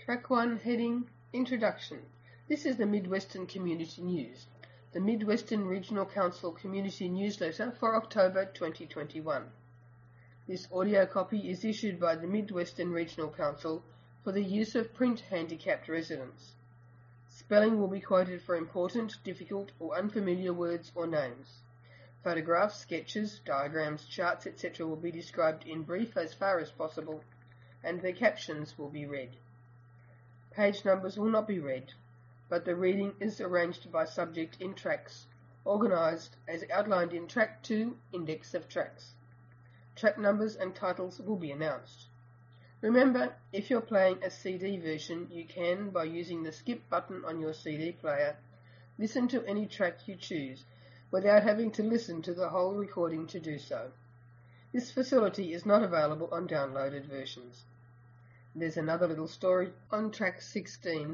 Track 1, heading Introduction. This is the Mid-Western Community News, the Mid-Western Regional Council Community Newsletter for October 2021. This audio copy is issued by the Mid-Western Regional Council for the use of print handicapped residents. Spelling will be quoted for important, difficult or unfamiliar words or names. Photographs, sketches, diagrams, charts, etc. will be described in brief as far as possible, and their captions will be read. Page numbers will not be read, but the reading is arranged by subject in tracks, organised as outlined in Track 2, Index of Tracks. Track numbers and titles will be announced. Remember, if you're playing a CD version, you can, by using the skip button on your CD player, listen to any track you choose, without having to listen to the whole recording to do so. This facility is not available on downloaded versions. There's another little story on track 16.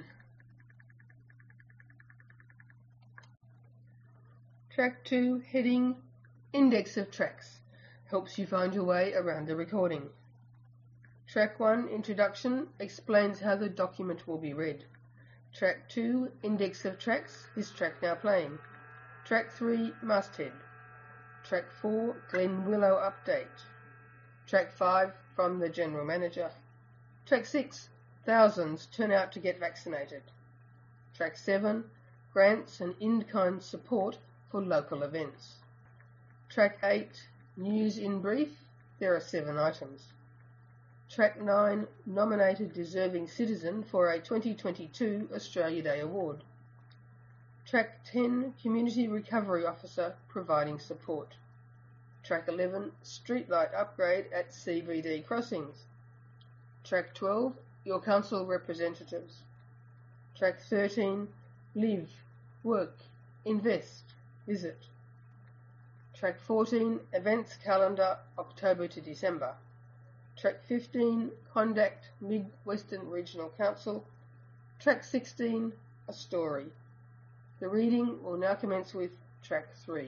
Track 2, heading Index of Tracks, helps you find your way around the recording. Track 1, Introduction, explains how the document will be read. Track 2, Index of Tracks, this track now playing. Track 3, Masthead. Track 4, Glen Willow Update. Track 5, From the General Manager. Track 6, Thousands Turn Out to Get Vaccinated. Track 7, Grants and in-kind support for local events. Track 8, News in Brief, there are 7 items. Track 9, Nominated Deserving Citizen for a 2022 Australia Day Award. Track 10, Community Recovery Officer providing support. Track 11, Streetlight Upgrade at CBD Crossings. Track 12, Your Council Representatives. Track 13, Live, Work, Invest, Visit. Track 14, Events Calendar, October to December. Track 15, Conduct Mid-Western Regional Council. Track 16, A Story. The reading will now commence with Track 3.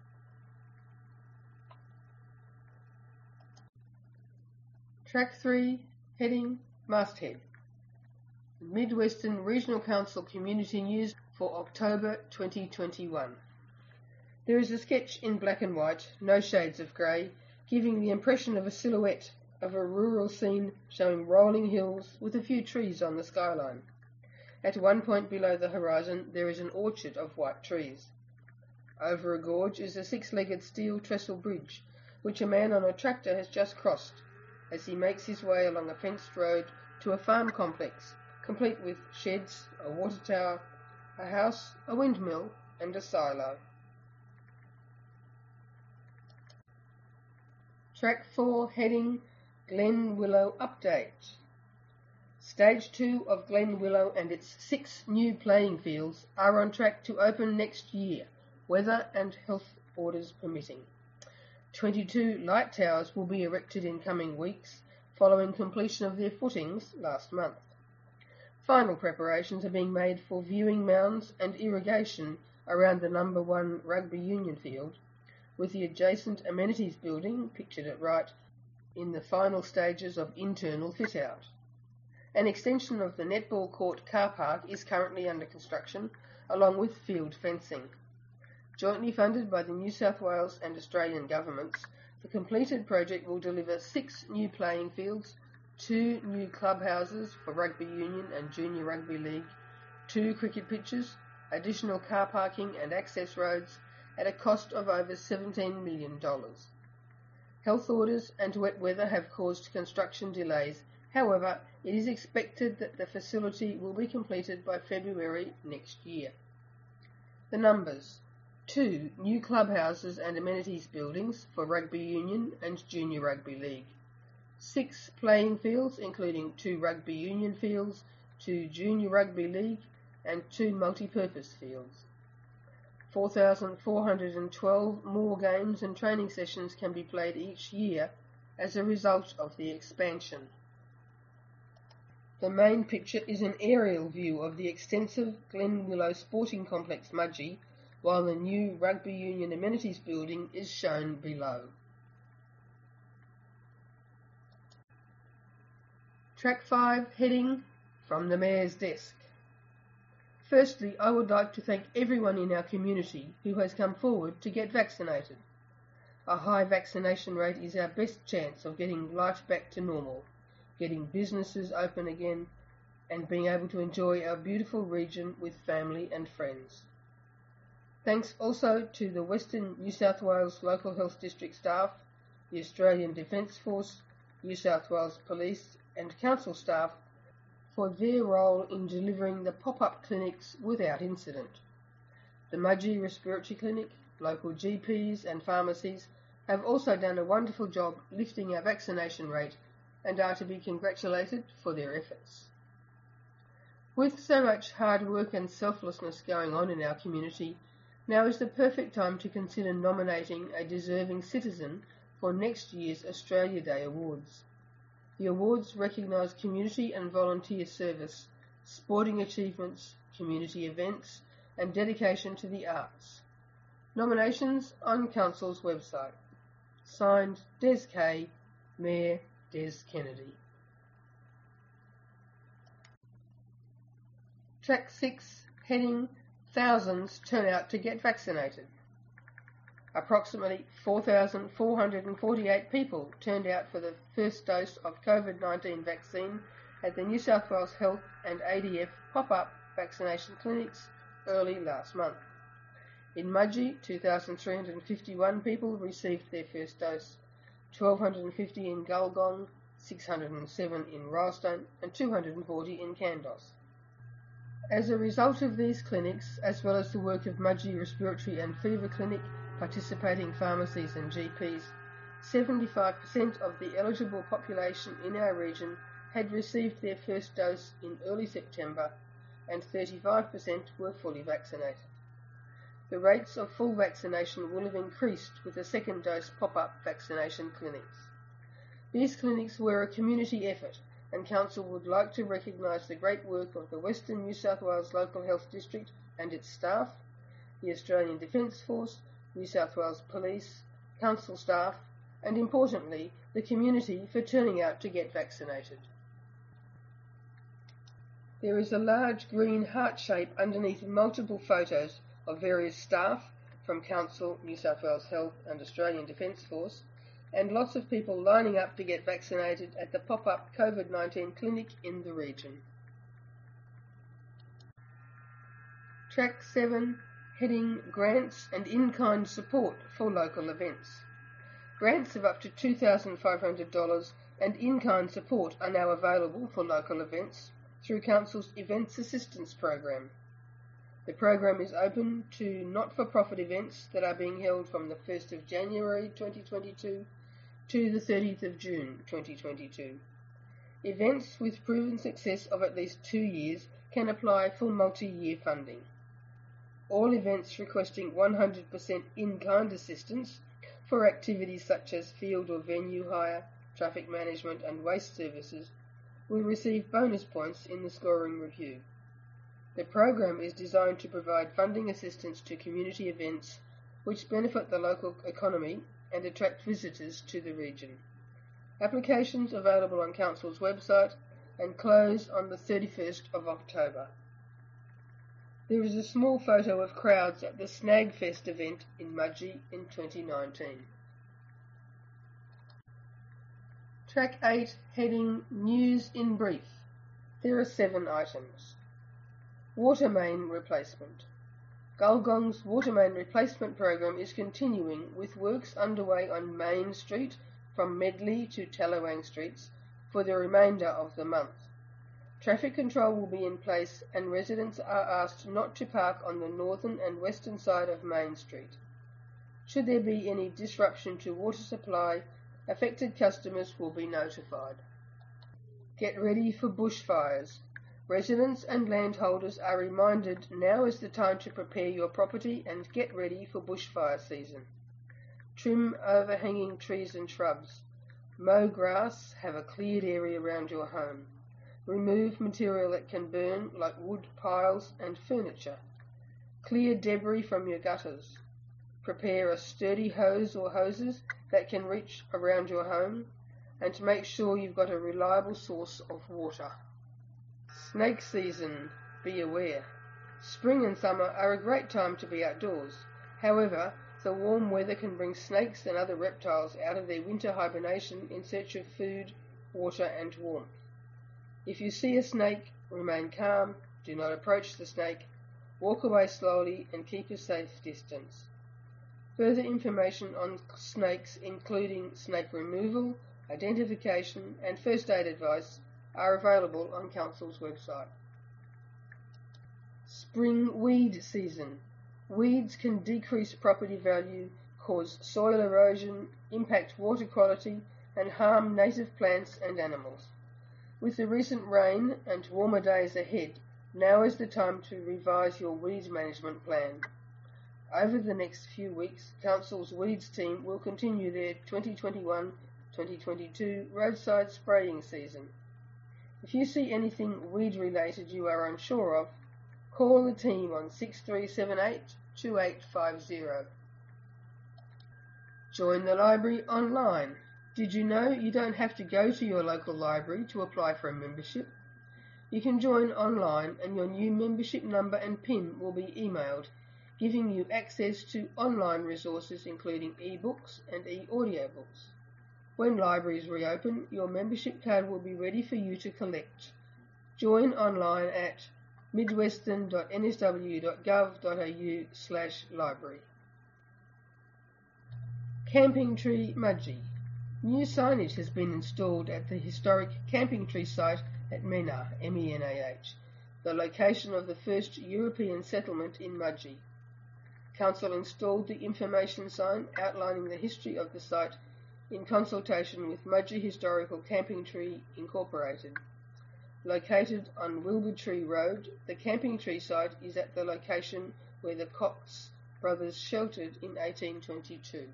Track 3, heading Masthead. Mid-Western Regional Council Community News for October 2021. There is a sketch in black and white, no shades of grey, giving the impression of a silhouette of a rural scene showing rolling hills with a few trees on the skyline. At one point below the horizon there is an orchard of white trees. Over a gorge is a 6-legged steel trestle bridge, which a man on a tractor has just crossed, as he makes his way along a fenced road to a farm complex, complete with sheds, a water tower, a house, a windmill and a silo. Track 4, heading Glen Willow Update. Stage 2 of Glen Willow and its 6 new playing fields are on track to open next year, weather and health orders permitting. 22 light towers will be erected in coming weeks, following completion of their footings last month. Final preparations are being made for viewing mounds and irrigation around the number 1 rugby union field, with the adjacent amenities building, pictured at right, in the final stages of internal fit-out. An extension of the netball court car park is currently under construction, along with field fencing. Jointly funded by the New South Wales and Australian governments, the completed project will deliver 6 new playing fields, 2 new clubhouses for rugby union and junior rugby league, 2 cricket pitches, additional car parking and access roads, at a cost of over $17 million. Health orders and wet weather have caused construction delays. However, it is expected that the facility will be completed by February next year. The numbers: 2 new clubhouses and amenities buildings for rugby union and junior rugby league. 6 playing fields, including 2 rugby union fields, 2 junior rugby league and 2 multi-purpose fields. 4,412 more games and training sessions can be played each year as a result of the expansion. The main picture is an aerial view of the extensive Glen Willow Sporting Complex Mudgee, while the new Rugby Union Amenities building is shown below. Track 5, heading From the Mayor's desk. Firstly, I would like to thank everyone in our community who has come forward to get vaccinated. A high vaccination rate is our best chance of getting life back to normal, getting businesses open again, and being able to enjoy our beautiful region with family and friends. Thanks also to the Western New South Wales Local Health District staff, the Australian Defence Force, New South Wales Police and Council staff for their role in delivering the pop-up clinics without incident. The Mudgee Respiratory Clinic, local GPs and pharmacies have also done a wonderful job lifting our vaccination rate and are to be congratulated for their efforts. With so much hard work and selflessness going on in our community, now is the perfect time to consider nominating a deserving citizen for next year's Australia Day Awards. The awards recognise community and volunteer service, sporting achievements, community events, and dedication to the arts. Nominations on Council's website. Signed, Des Kay, Mayor Des Kennedy. Track 6, heading Thousands Turn Out to Get Vaccinated. Approximately 4,448 people turned out for the first dose of COVID-19 vaccine at the New South Wales Health and ADF pop-up vaccination clinics early last month. In Mudgee, 2,351 people received their first dose, 1,250 in Gulgong, 607 in Rylstone and 240 in Kandos. As a result of these clinics, as well as the work of Mudgee Respiratory and Fever Clinic, participating pharmacies and GPs, 75% of the eligible population in our region had received their first dose in early September and 35% were fully vaccinated. The rates of full vaccination will have increased with the second dose pop-up vaccination clinics. These clinics were a community effort, and Council would like to recognise the great work of the Western New South Wales Local Health District and its staff, the Australian Defence Force, New South Wales Police, Council staff, and importantly, the community for turning out to get vaccinated. There is a large green heart shape underneath multiple photos of various staff from Council, New South Wales Health and Australian Defence Force, and lots of people lining up to get vaccinated at the pop-up COVID-19 clinic in the region. Track 7, heading Grants and in-kind support for local events. Grants of up to $2,500 and in-kind support are now available for local events through Council's Events Assistance Program. The program is open to not-for-profit events that are being held from the 1st of January 2022 to the 30th of June 2022. Events with proven success of at least 2 years can apply for multi-year funding. All events requesting 100% in-kind assistance for activities such as field or venue hire, traffic management and waste services will receive bonus points in the scoring review. The program is designed to provide funding assistance to community events which benefit the local economy and attract visitors to the region. Applications available on Council's website and close on the 31st of October. There is a small photo of crowds at the Snagfest event in Mudgee in 2019. Track 8, heading News in Brief. There are 7 items. Water main replacement. Gulgong's water main replacement program is continuing with works underway on Main Street from Medley to Tallawang Streets for the remainder of the month. Traffic control will be in place and residents are asked not to park on the northern and western side of Main Street. Should there be any disruption to water supply, affected customers will be notified. Get ready for bushfires. Residents and landholders are reminded now is the time to prepare your property and get ready for bushfire season. Trim overhanging trees and shrubs. Mow grass, have a cleared area around your home. Remove material that can burn like wood piles and furniture. Clear debris from your gutters. Prepare a sturdy hose or hoses that can reach around your home and to make sure you've got a reliable source of water. Snake season, be aware. Spring and summer are a great time to be outdoors. However, the warm weather can bring snakes and other reptiles out of their winter hibernation in search of food, water and warmth. If you see a snake, remain calm, do not approach the snake, walk away slowly and keep a safe distance. Further information on snakes, including snake removal, identification and first aid advice, are available on Council's website. Spring weed season. Weeds can decrease property value, cause soil erosion, impact water quality and harm native plants and animals. With the recent rain and warmer days ahead, now is the time to revise your weed management plan. Over the next few weeks, Council's weeds team will continue their 2021-2022 roadside spraying season. If you see anything weed related you are unsure of, call the team on 6378 2850. Join the library online. Did you know you don't have to go to your local library to apply for a membership? You can join online and your new membership number and PIN will be emailed, giving you access to online resources including e-books and e-audiobooks. When libraries reopen, your membership card will be ready for you to collect. Join online at midwestern.nsw.gov.au/library. Camping Tree Mudgee. New signage has been installed at the historic Camping Tree site at Menah, M-E-N-A-H, the location of the first European settlement in Mudgee. Council installed the information sign outlining the history of the site in consultation with Mudgee Historical Camping Tree Incorporated. Located on Wilbur Tree Road, the Camping Tree site is at the location where the Cox brothers sheltered in 1822.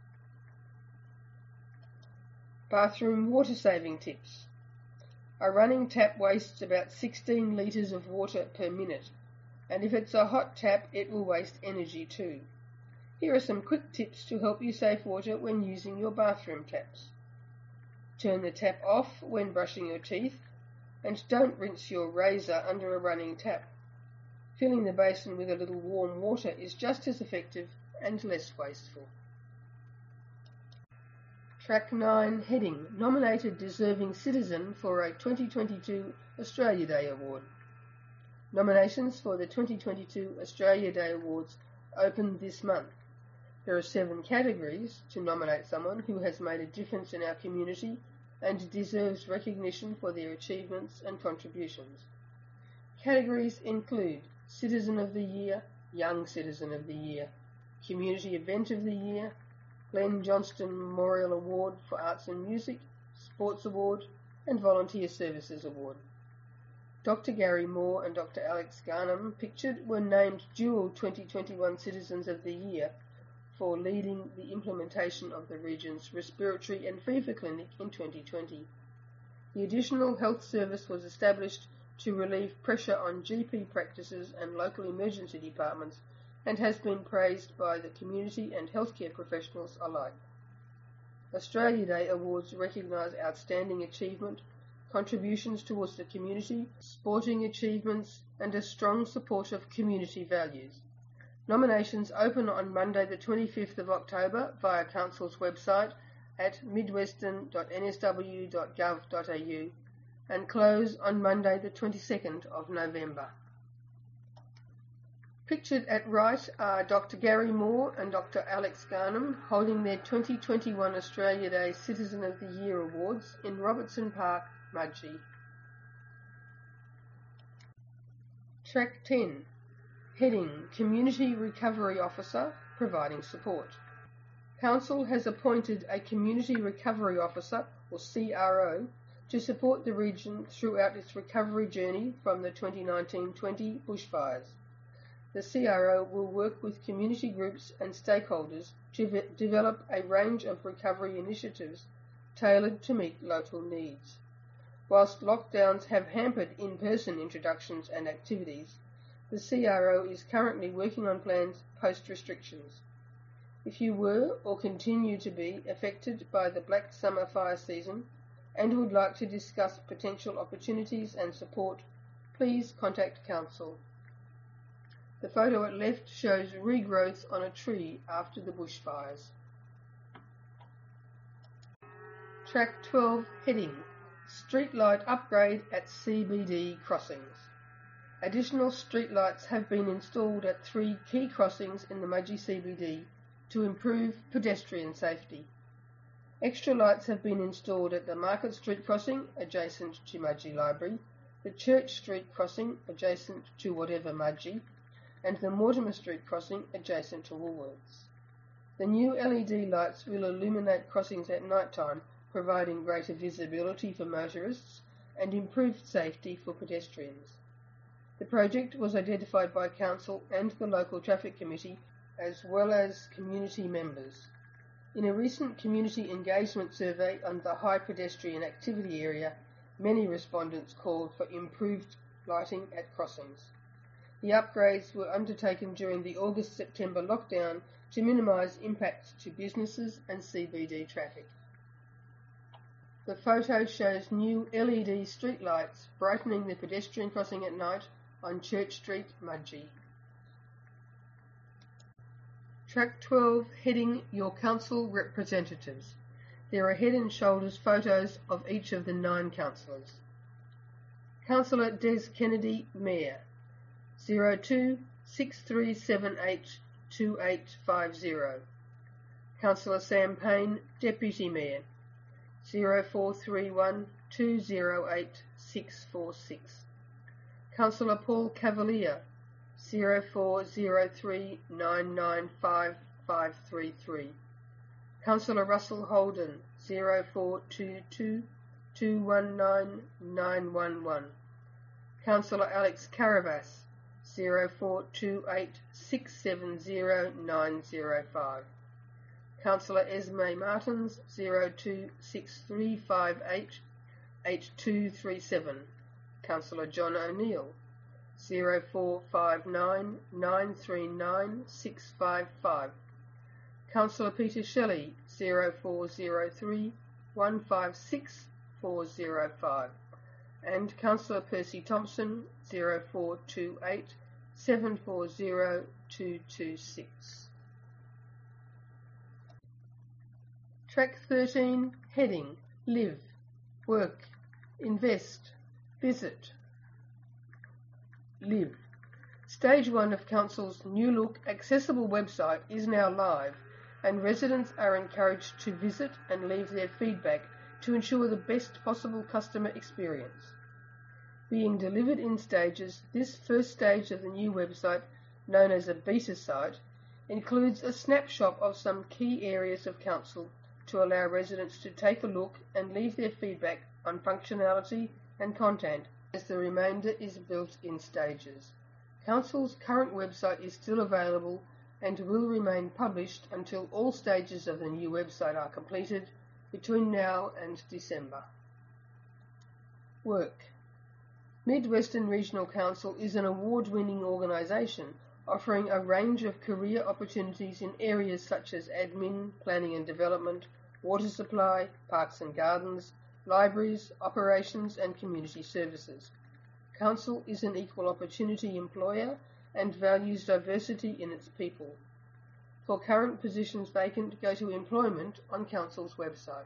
Bathroom water saving tips. A running tap wastes about 16 litres of water per minute, and if it's a hot tap it will waste energy too. Here are some quick tips to help you save water when using your bathroom taps. Turn the tap off when brushing your teeth, and don't rinse your razor under a running tap. Filling the basin with a little warm water is just as effective and less wasteful. Track 9 heading, nominated deserving citizen for a 2022 Australia Day Award. Nominations for the 2022 Australia Day Awards open this month. There are 7 categories to nominate someone who has made a difference in our community and deserves recognition for their achievements and contributions. Categories include Citizen of the Year, Young Citizen of the Year, Community Event of the Year, Glenn Johnston Memorial Award for Arts and Music, Sports Award, and Volunteer Services Award. Dr. Gary Moore and Dr. Alex Garnham, pictured, were named dual 2021 Citizens of the Year for leading the implementation of the region's respiratory and fever clinic in 2020. The additional health service was established to relieve pressure on GP practices and local emergency departments and has been praised by the community and healthcare professionals alike. Australia Day Awards recognise outstanding achievement, contributions towards the community, sporting achievements and a strong support of community values. Nominations open on Monday the 25th of October via Council's website at midwestern.nsw.gov.au and close on Monday the 22nd of November. Pictured at right are Dr. Gary Moore and Dr. Alex Garnham holding their 2021 Australia Day Citizen of the Year Awards in Robertson Park, Mudgee. Track 10. Heading, Community Recovery Officer, providing support. Council has appointed a Community Recovery Officer, or CRO, to support the region throughout its recovery journey from the 2019-20 bushfires. The CRO will work with community groups and stakeholders to develop a range of recovery initiatives tailored to meet local needs. Whilst lockdowns have hampered in-person introductions and activities, the CRO is currently working on plans post-restrictions. If you were or continue to be affected by the Black Summer fire season and would like to discuss potential opportunities and support, please contact Council. The photo at left shows regrowth on a tree after the bushfires. Track 12 heading: Streetlight upgrade at CBD crossings. Additional streetlights have been installed at 3 key crossings in the Mudgee CBD to improve pedestrian safety. Extra lights have been installed at the Market Street crossing adjacent to Mudgee Library, the Church Street crossing adjacent to Whatever Mudgee, and the Mortimer Street crossing adjacent to Woolworths. The new LED lights will illuminate crossings at night time, providing greater visibility for motorists and improved safety for pedestrians. The project was identified by Council and the local traffic committee as well as community members. In a recent community engagement survey on the high pedestrian activity area, many respondents called for improved lighting at crossings. The upgrades were undertaken during the August-September lockdown to minimise impacts to businesses and CBD traffic. The photo shows new LED streetlights brightening the pedestrian crossing at night on Church Street, Mudgee. Track 12 heading Your Council Representatives. There are head and shoulders photos of each of the 9 councillors. Councillor Des Kennedy, Mayor, 02 6378 2850. Councillor Sam Payne, Deputy Mayor, 0431 208 646. Councillor Paul Cavalier, 0403 995 533. Councillor Russell Holden, 0422 219 911. Councillor Alex Caravas, 0428 670 905. Councillor Esme Martins, 026358 8237. Councillor John O'Neill, 0459 939 655. Councillor Peter Shelley, 0403 156 405. And Councillor Percy Thompson, 0428 740 226. Track 13, heading, Live, Work, Invest, Visit. Live. Stage 1 of Council's new look accessible website is now live, and residents are encouraged to visit and leave their feedback to ensure the best possible customer experience. Being delivered in stages, this first stage of the new website, known as a beta site, includes a snapshot of some key areas of Council to allow residents to take a look and leave their feedback on functionality and content, as the remainder is built in stages. Council's current website is still available and will remain published until all stages of the new website are completed between now and December. Work. Mid-Western Regional Council is an award-winning organisation offering a range of career opportunities in areas such as admin, planning and development, water supply, parks and gardens, libraries, operations and community services. Council is an equal opportunity employer and values diversity in its people. For current positions vacant, go to Employment on Council's website.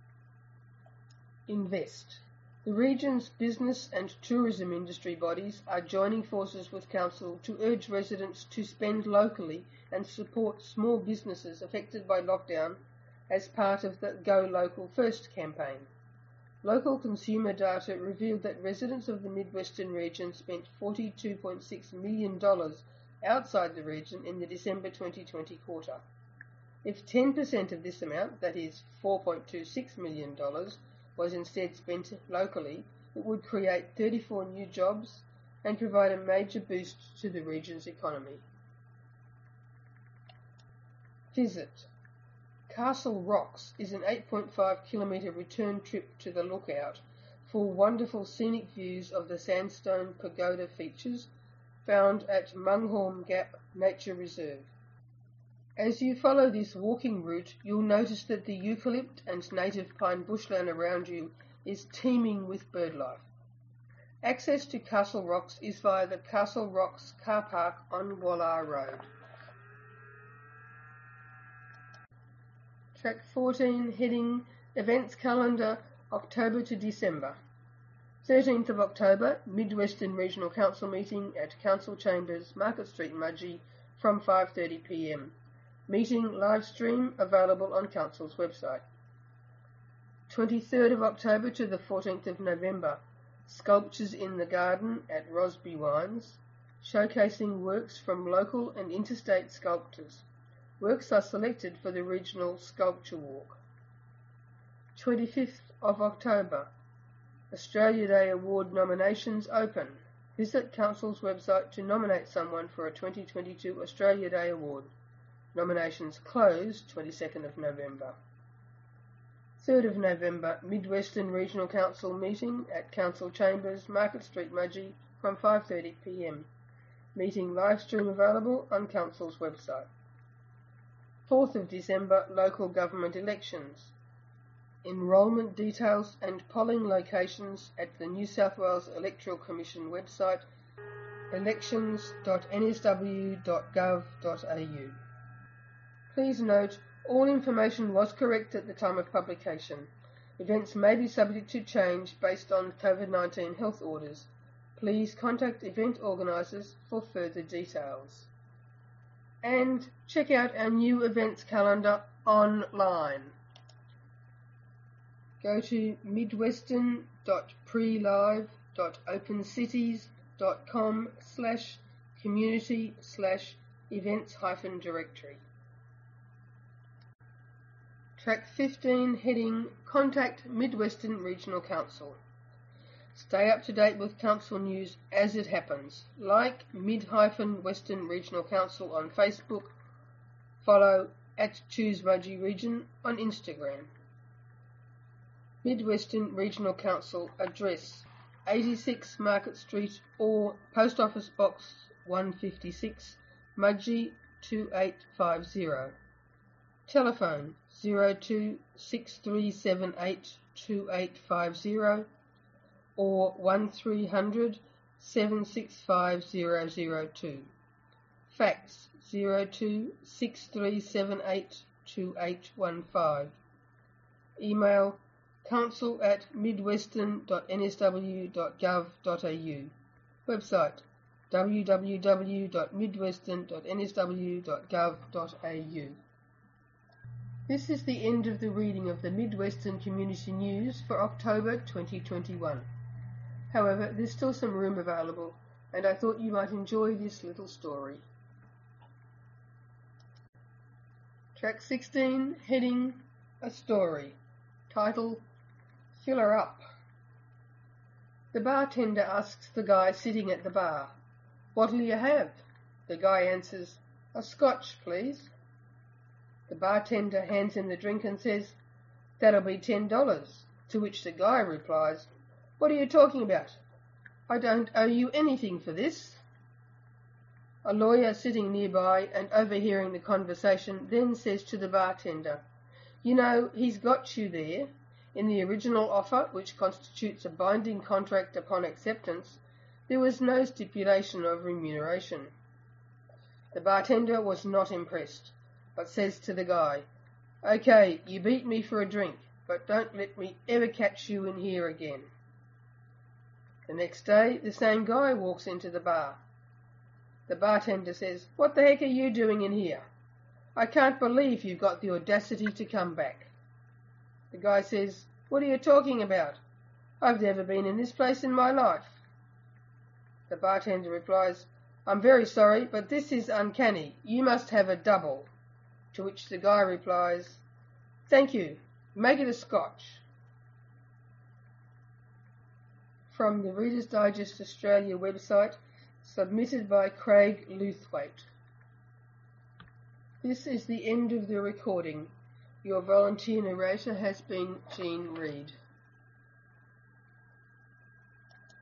Invest. The region's business and tourism industry bodies are joining forces with Council to urge residents to spend locally and support small businesses affected by lockdown as part of the Go Local First campaign. Local consumer data revealed that residents of the Mid-Western region spent $42.6 million outside the region in the December 2020 quarter. If 10% of this amount, that is $4.26 million, was instead spent locally, it would create 34 new jobs and provide a major boost to the region's economy. Visit. Castle Rocks is an 8.5 kilometre return trip to the Lookout for wonderful scenic views of the sandstone pagoda features found at Munghorm Gap Nature Reserve. As you follow this walking route, you'll notice that the eucalypt and native pine bushland around you is teeming with birdlife. Access to Castle Rocks is via the Castle Rocks car park on Wallar Road. Track 14, heading Events Calendar, October to December. 13th of October, Mid-Western Regional Council meeting at Council Chambers, Market Street, Mudgee from 5:30 p.m. Meeting live stream available on Council's website. 23rd of October to the 14th of November, Sculptures in the Garden at Rosby Wines, showcasing works from local and interstate sculptors. Works are selected for the Regional Sculpture Walk. 25th of October, Australia Day Award nominations open. Visit Council's website to nominate someone for a 2022 Australia Day Award. Nominations close 22nd of November. 3rd of November, Mid-Western Regional Council meeting at Council Chambers, Market Street, Mudgee from 5:30 p.m. Meeting live stream available on Council's website. 4th of December, local government elections. Enrolment details and polling locations at the New South Wales Electoral Commission website, elections.nsw.gov.au. Please note, all information was correct at the time of publication. Events may be subject to change based on COVID-19 health orders. Please contact event organisers for further details. And check out our new events calendar online. Go to midwestern.prelive.opencities.com/community/events-directory. Track 15, heading Contact Mid-Western Regional Council. Stay up to date with Council news as it happens. Like Mid-Western Regional Council on Facebook. Follow @ChooseMudgee Region on Instagram. Mid-Western Regional Council address 86 Market Street or Post Office Box 156, Mudgee 2850. Telephone 0263782850 or 1300 765 002. Fax 0263782815. Email council@midwestern.nsw.gov.au. Website www.midwestern.nsw.gov.au. This is the end of the reading of the Mid-Western Community News for October 2021. However, there's still some room available, and I thought you might enjoy this little story. Track 16, heading A Story. Title, Fill Her Up. The bartender asks the guy sitting at the bar, "What'll you have?" The guy answers, "A scotch, please." The bartender hands him the drink and says, "That'll be $10, to which the guy replies, "What are you talking about? I don't owe you anything for this." A lawyer sitting nearby and overhearing the conversation then says to the bartender, "You know, he's got you there. In the original offer, which constitutes a binding contract upon acceptance, there was no stipulation of remuneration." The bartender was not impressed, but says to the guy, "Okay, you beat me for a drink, but don't let me ever catch you in here again." The next day, the same guy walks into the bar. The bartender says, "What the heck are you doing in here? I can't believe you've got the audacity to come back." The guy says, "What are you talking about? I've never been in this place in my life." The bartender replies, "I'm very sorry, but this is uncanny. You must have a double." To which the guy replies, "Thank you. Make it a scotch." From the Reader's Digest Australia website, submitted by Craig Luthwaite. This is the end of the recording. Your volunteer narrator has been Jean Reid.